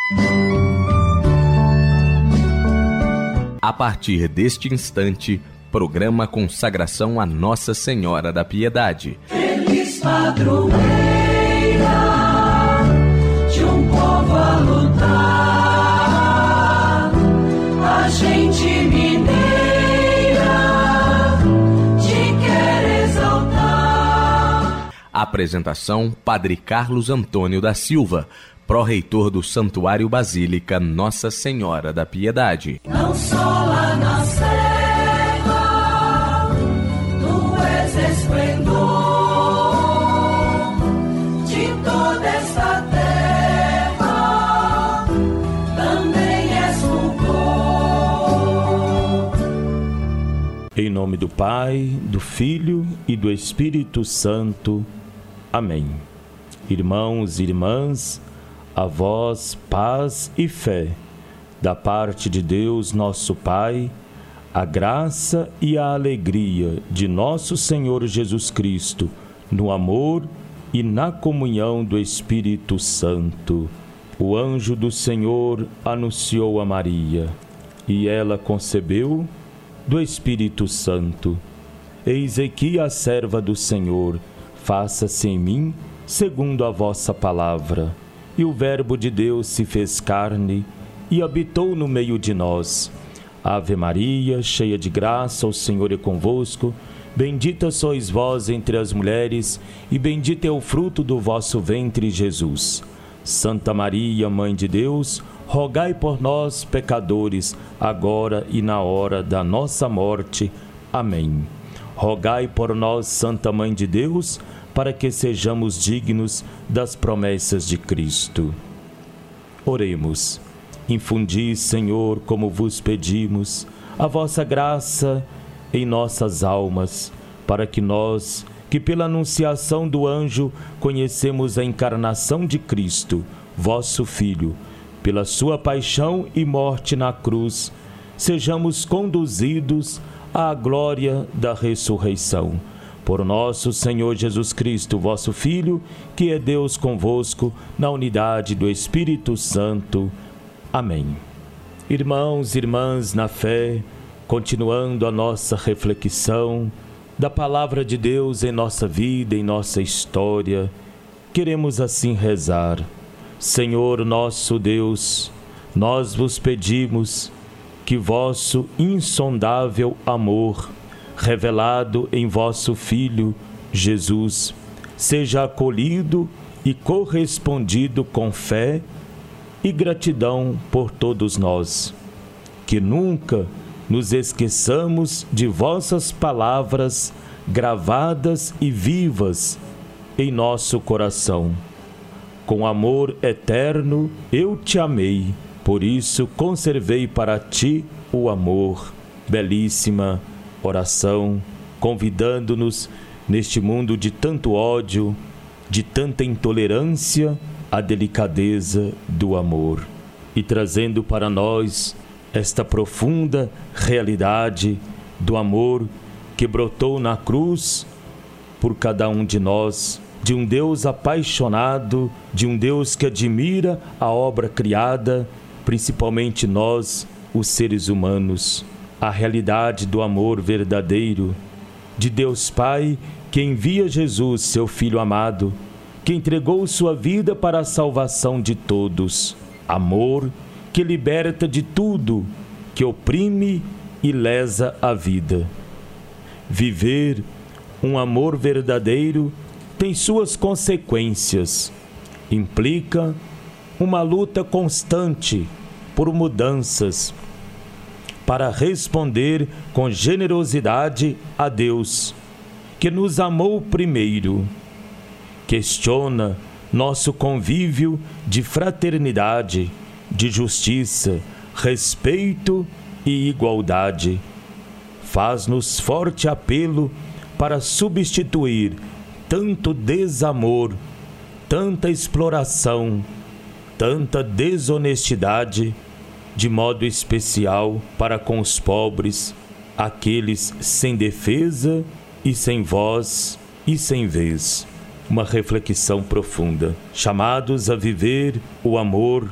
A partir deste instante, programa Consagração a Nossa Senhora da Piedade. Feliz padroeira de um povo a lutar, a gente mineira te quer exaltar. Apresentação: Padre Carlos Antônio da Silva, pró-reitor do Santuário Basílica Nossa Senhora da Piedade. Não só lá na serra, tu és esplendor de toda esta terra, também és fulgor. Em nome do Pai, do Filho e do Espírito Santo. Amém. Irmãos e irmãs, a vós paz e fé, da parte de Deus nosso Pai, a graça e a alegria de nosso Senhor Jesus Cristo, no amor e na comunhão do Espírito Santo. O anjo do Senhor anunciou a Maria, e ela concebeu do Espírito Santo. Eis aqui a serva do Senhor, faça-se em mim segundo a vossa palavra. E o Verbo de Deus se fez carne e habitou no meio de nós. Ave Maria, cheia de graça, o Senhor é convosco. Bendita sois vós entre as mulheres, e bendito é o fruto do vosso ventre, Jesus. Santa Maria, Mãe de Deus, rogai por nós, pecadores, agora e na hora da nossa morte. Amém. Rogai por nós, Santa Mãe de Deus, para que sejamos dignos das promessas de Cristo. Oremos. Infundi, Senhor, como vos pedimos, a vossa graça em nossas almas, para que nós, que pela anunciação do anjo conhecemos a encarnação de Cristo, vosso Filho, pela sua paixão e morte na cruz, sejamos conduzidos à glória da ressurreição. Por nosso Senhor Jesus Cristo, vosso Filho, que é Deus convosco, na unidade do Espírito Santo. Amém. Irmãos e irmãs na fé, continuando a nossa reflexão da Palavra de Deus em nossa vida, em nossa história, queremos assim rezar. Senhor nosso Deus, nós vos pedimos que vosso insondável amor, revelado em vosso Filho, Jesus, seja acolhido e correspondido com fé e gratidão por todos nós. Que nunca nos esqueçamos de vossas palavras gravadas e vivas em nosso coração. Com amor eterno eu te amei, por isso conservei para ti o amor. Belíssima oração, convidando-nos neste mundo de tanto ódio, de tanta intolerância, a delicadeza do amor, e trazendo para nós esta profunda realidade do amor que brotou na cruz por cada um de nós, de um Deus apaixonado, de um Deus que admira a obra criada, principalmente nós, os seres humanos. A realidade do amor verdadeiro de Deus Pai, que envia Jesus, seu Filho amado, que entregou sua vida para a salvação de todos. Amor que liberta de tudo que oprime e lesa a vida. Viver um amor verdadeiro tem suas consequências. Implica uma luta constante por mudanças, para responder com generosidade a Deus, que nos amou primeiro. Questiona nosso convívio de fraternidade, de justiça, respeito e igualdade. Faz-nos forte apelo para substituir tanto desamor, tanta exploração, tanta desonestidade, de modo especial para com os pobres, aqueles sem defesa e sem voz e sem vez. Uma reflexão profunda. Chamados a viver o amor,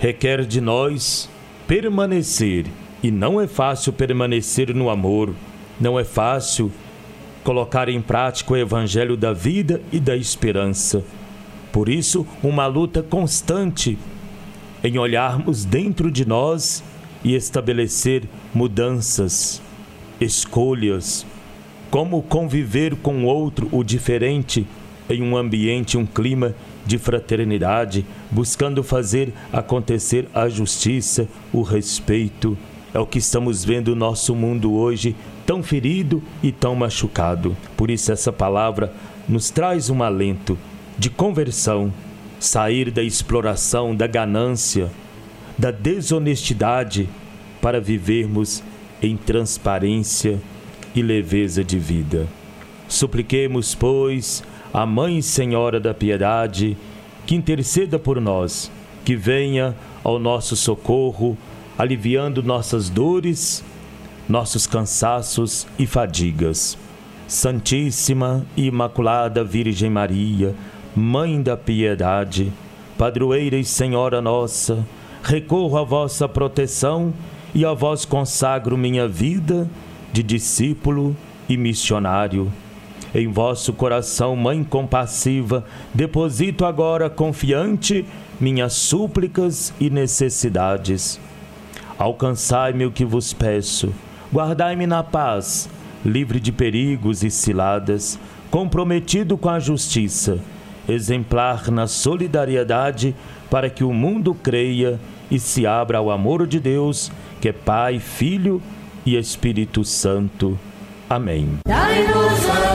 requer de nós permanecer. E não é fácil permanecer no amor, não é fácil colocar em prática o evangelho da vida e da esperança. Por isso, uma luta constante em olharmos dentro de nós e estabelecer mudanças, escolhas, como conviver com o outro, o diferente, em um ambiente, um clima de fraternidade, buscando fazer acontecer a justiça, o respeito. É o que estamos vendo no nosso mundo hoje, tão ferido e tão machucado. Por isso essa palavra nos traz um alento de conversão, sair da exploração, da ganância, da desonestidade, para vivermos em transparência e leveza de vida. Supliquemos, pois, a Mãe Senhora da Piedade, que interceda por nós, que venha ao nosso socorro, aliviando nossas dores, nossos cansaços e fadigas. Santíssima e Imaculada Virgem Maria, Mãe da Piedade, Padroeira e Senhora nossa, recorro à vossa proteção e a vós consagro minha vida de discípulo e missionário. Em vosso coração, Mãe compassiva, deposito agora confiante minhas súplicas e necessidades. Alcançai-me o que vos peço, guardai-me na paz, livre de perigos e ciladas, comprometido com a justiça, exemplar na solidariedade, para que o mundo creia e se abra ao amor de Deus, que é Pai, Filho e Espírito Santo. Amém. Dai-nos a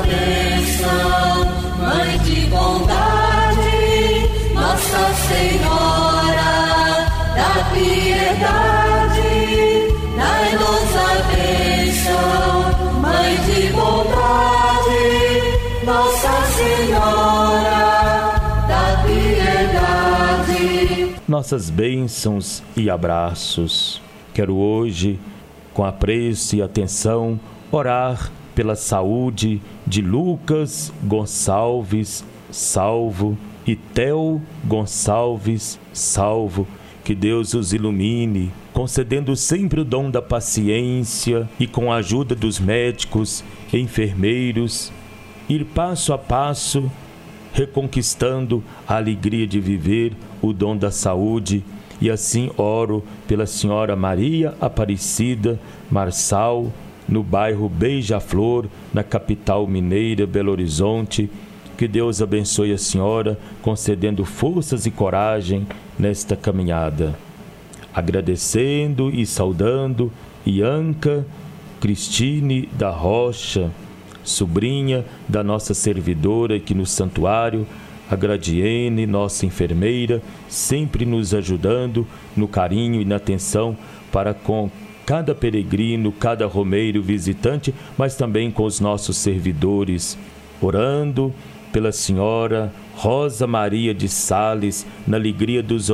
bênção, Mãe de bondade, Nossa Senhora da Piedade. Dai-nos a bênção, Mãe de bondade, Nossa Senhora da Piedade. Nossas bênçãos e abraços. Quero hoje, com apreço e atenção, orar pela saúde de Lucas Gonçalves Salvo e Theo Gonçalves Salvo. Que Deus os ilumine, concedendo sempre o dom da paciência e, com a ajuda dos médicos, enfermeiros, ir passo a passo, reconquistando a alegria de viver, o dom da saúde. E assim oro pela Senhora Maria Aparecida Marçal, no bairro Beija-Flor, na capital mineira, Belo Horizonte. Que Deus abençoe a senhora, concedendo forças e coragem nesta caminhada. Agradecendo e saudando Ianca Cristine da Rocha, sobrinha da nossa servidora aqui no santuário, a Gradiene, nossa enfermeira, sempre nos ajudando no carinho e na atenção para com cada peregrino, cada romeiro visitante, mas também com os nossos servidores, orando pela senhora Rosa Maria de Sales, na alegria dos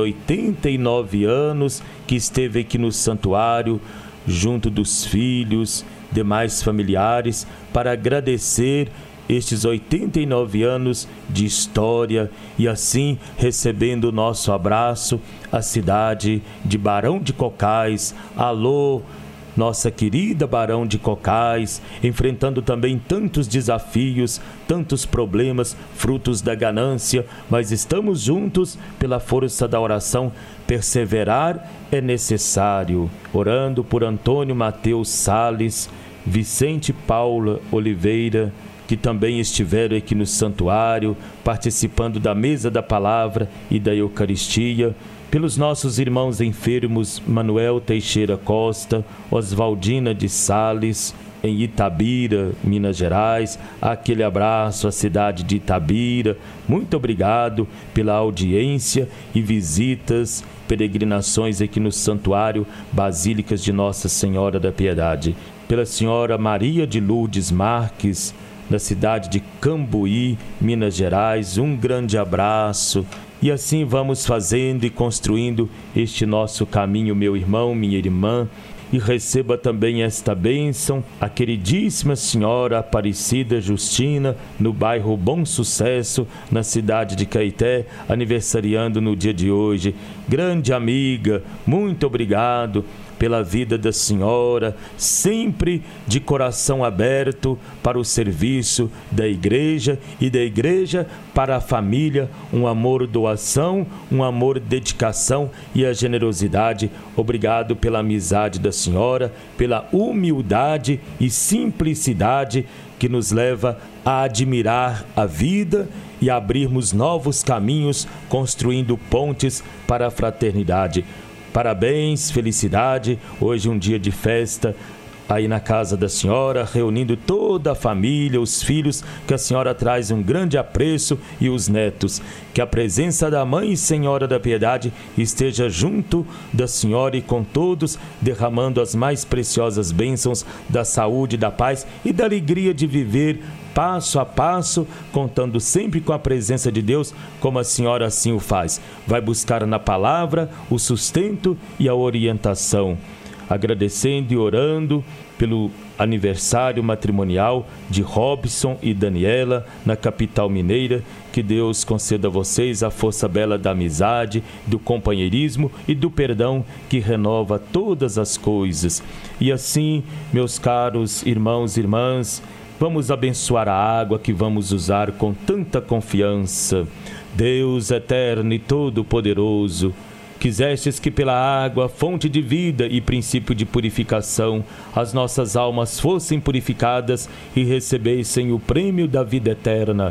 89 anos que esteve aqui no santuário, junto dos filhos, demais familiares, para agradecer estes 89 anos de história e assim recebendo o nosso abraço, a cidade de Barão de Cocais. Alô, nossa querida Barão de Cocais, enfrentando também tantos desafios, tantos problemas, frutos da ganância, mas estamos juntos pela força da oração. Perseverar é necessário. Orando por Antônio Mateus Sales, Vicente Paula Oliveira, que também estiveram aqui no santuário, participando da mesa da palavra e da Eucaristia, pelos nossos irmãos enfermos, Manuel Teixeira Costa, Oswaldina de Sales, em Itabira, Minas Gerais. Aquele abraço à cidade de Itabira. Muito obrigado pela audiência e visitas, peregrinações aqui no santuário Basílicas de Nossa Senhora da Piedade. Pela senhora Maria de Lourdes Marques, da cidade de Cambuí, Minas Gerais, um grande abraço. E assim vamos fazendo e construindo este nosso caminho, meu irmão, minha irmã, e receba também esta bênção a queridíssima senhora Aparecida Justina, no bairro Bom Sucesso, na cidade de Caeté, aniversariando no dia de hoje. Grande amiga, muito obrigado pela vida da senhora, sempre de coração aberto para o serviço da igreja e da igreja para a família, um amor doação, um amor dedicação e a generosidade. Obrigado pela amizade da senhora, pela humildade e simplicidade que nos leva a admirar a vida e a abrirmos novos caminhos, construindo pontes para a fraternidade. Parabéns, felicidade, hoje um dia de festa aí na casa da senhora, reunindo toda a família, os filhos, que a senhora traz um grande apreço e os netos. Que a presença da Mãe Senhora da Piedade esteja junto da senhora e com todos, derramando as mais preciosas bênçãos da saúde, da paz e da alegria de viver passo a passo, contando sempre com a presença de Deus, como a senhora assim o faz. Vai buscar na palavra o sustento e a orientação. Agradecendo e orando pelo aniversário matrimonial de Robson e Daniela, na capital mineira. Que Deus conceda a vocês a força bela da amizade, do companheirismo e do perdão que renova todas as coisas. E assim, meus caros irmãos e irmãs, vamos abençoar a água que vamos usar com tanta confiança. Deus eterno e todo-poderoso, quisestes que pela água, fonte de vida e princípio de purificação, as nossas almas fossem purificadas e recebessem o prêmio da vida eterna.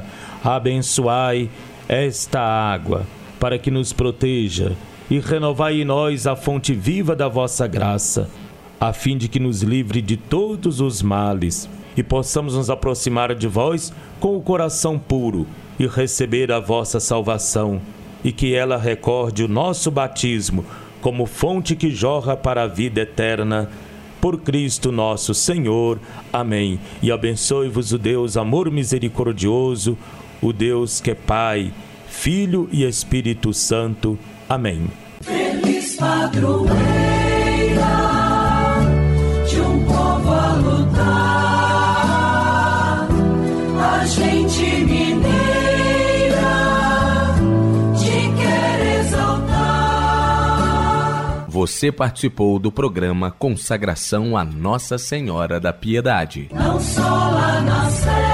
Abençoai esta água, para que nos proteja, e renovai em nós a fonte viva da vossa graça, a fim de que nos livre de todos os males, e possamos nos aproximar de vós com o coração puro e receber a vossa salvação, e que ela recorde o nosso batismo como fonte que jorra para a vida eterna. Por Cristo nosso Senhor. Amém. E abençoe-vos o Deus amor misericordioso, o Deus que é Pai, Filho e Espírito Santo. Amém. Feliz padroeira de um povo a lutar, a gente mineira te quer exaltar. Você participou do programa Consagração a Nossa Senhora da Piedade. Não só lá na Sé